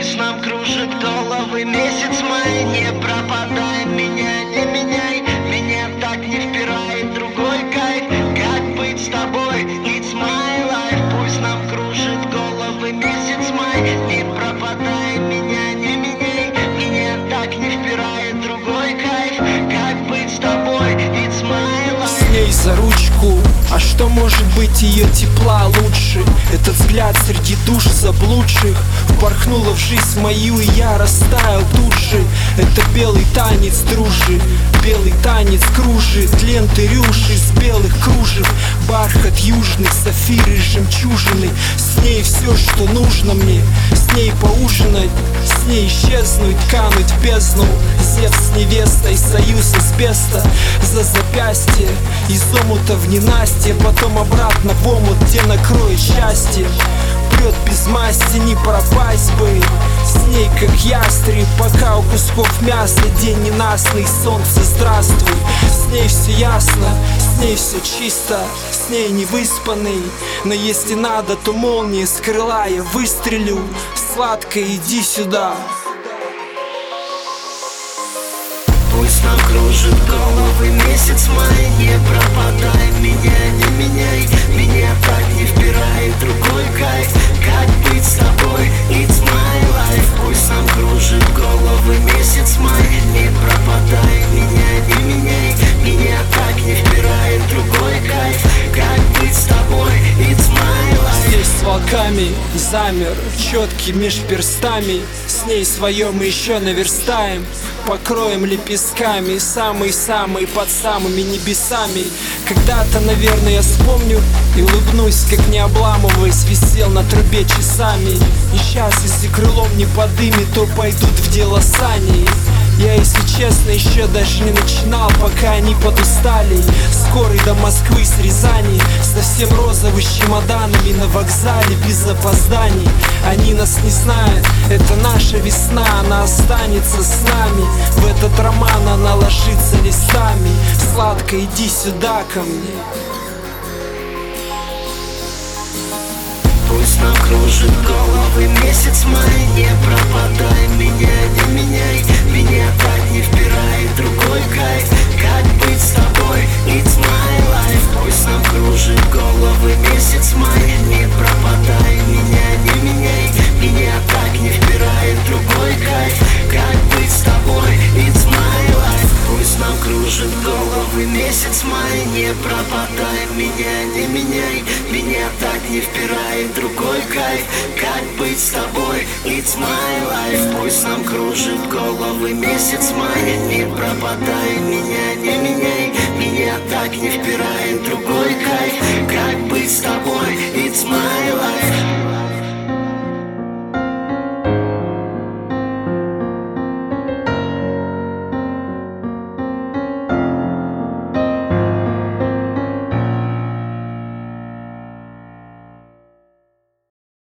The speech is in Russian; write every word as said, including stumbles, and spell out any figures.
Пусть нам кружит головы месяц май. Не пропадай, меня не меняй. Меня так не впирает другой кайф. Как быть с тобой? It's my life. Пусть нам кружит головы месяц май. Не пропадай, меня не меняй. Меня так не впирает другой кайф. Как быть с тобой? It's my life. С ней за ручку, а что может быть ее тепла лучше? Этот взгляд среди душ заблудших впорхнула в жизнь мою, и я растаял тут же. Это белый танец дружи, белый танец кружит ленты рюши из белых кружев, бархат южный, сафиры, жемчужины. С ней все, что нужно мне, с ней поужинать, с ней исчезнуть, кануть в бездну. Зевс с невестой, союз из беста за запястье, из омута в ненастье, потом обратно в омут, где накроет счастье. Прет без масти, не пропасть бы с ней, как ястреб, пока у кусков мяса день ненастный, солнце здравствуй. С ней все ясно, с ней все чисто, с ней не выспанный. Но если надо, то молния с крыла я выстрелю. Сладко, иди сюда. Пусть нам кружит головы месяц май. Не пропадай, меня не меняй. Меня так не впирает другой кайф. Как быть с тобой? It's my life. Пусть нам кружит головы месяц май. Не пропадай, меня не меняй. Меня так не впирает другой кайф. Как быть с тобой? It's my life. Здесь с волками замер, четкий меж перстами. С ней свое мы еще наверстаем, покроем лепестками, самый-самый под самыми небесами. Когда-то, наверное, я вспомню и улыбнусь, как не обламываясь, висел на трубе часами. И сейчас, если крылом не подымет, то пойдут в дело сани. Я, если честно, еще даже не начинал, пока они подустали. Скорый до Москвы с Рязани, совсем розовый, с чемоданами на вокзале без опозданий. Они нас не знают, это наша весна, она останется с нами. В этот роман она ложится листами. Сладко, иди сюда ко мне. Пусть нам кружит головы месяц май. Не пропадай, меня не меняй. Меня так не впирает другой кайф. Как быть с тобой? It's my life. Пусть нам кружит головы месяц май. Не пропадай, меня не меняй. Меня так не впирает другой кайф. Как быть с тобой? It's my life. Пусть нам кружит головы месяц май. Не пропадай, меня не меняй. Меня так не впирает другой кайф. Как быть с тобой? It's my life. Пусть нам кружит головы месяц май. Не пропадай, меня не меняй. Меня так не впирает